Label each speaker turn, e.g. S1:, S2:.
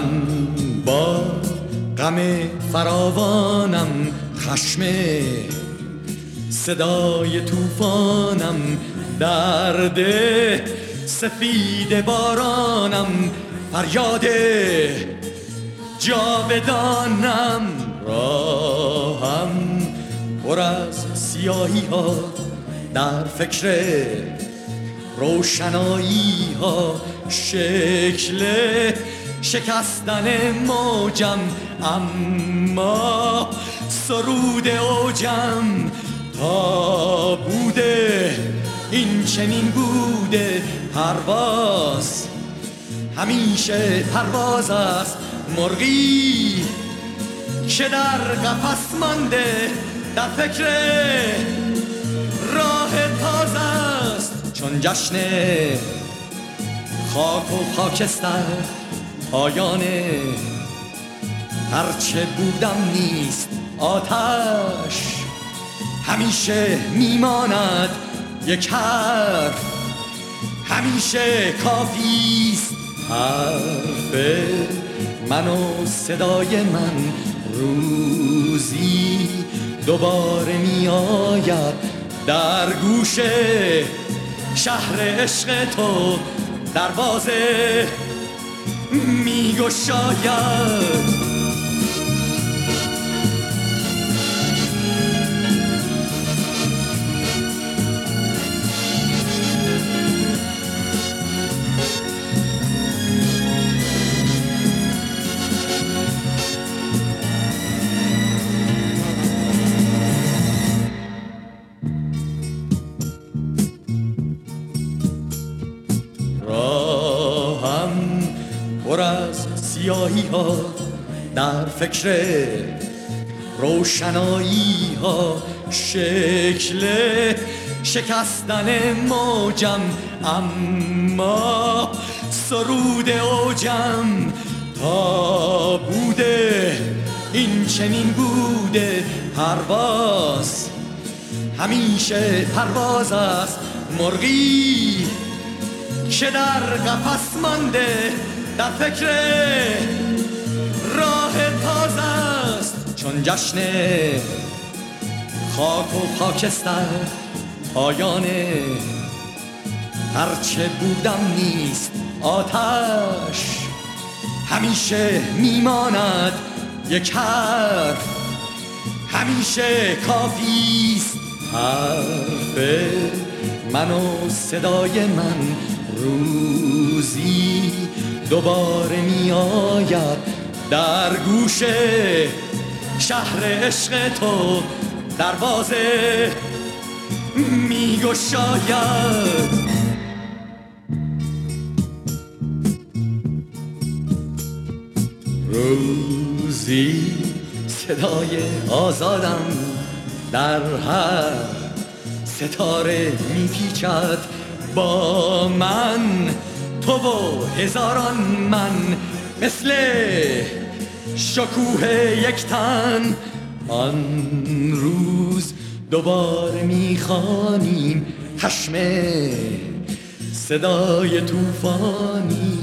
S1: من با غم فراوانم، خشم صدای طوفانم، درد سفید بارانم، فریاد جاودانم. راهم پر از سیاهی ها، در فکر روشنایی ها، شکل شکستن موجم، اما سرود اوجم. تا بوده این چنین بوده، پرواز همیشه پرواز است. مرغی که در قفس مانده، در فکر راه تازه است. چون جشن خاک و خاکستر پایانه، هرچه بودم نیست آتش، همیشه میماند یک حرف، همیشه کافیست حرف من و صدای من. روزی دوباره می آید در گوش شهر عشق تو، دروازه می گشاید. راهم پر از سیاهی ها، در فکر روشنایی ها، شکل شکستن موجم، اما سرود اوجم. تا بوده این چنین بوده، پرواز همیشه پرواز است. مرغی که در قفس مانده، در فکر راه تازه است. چون جشن خاک و خاکستر پایانه، هرچه بودم نیست آتش، همیشه میماند یک حرف، همیشه کافیست حرف من و صدای من. روزی دوباره می آید در گوش شهر عشق تو، دروازه می گشاید. روزی صدای آزادم در هر ستاره می پیچد، با من تو و هزاران من، مثل شکوه یک تن. آن روز دوباره میخوانیم خشم صدای طوفانی،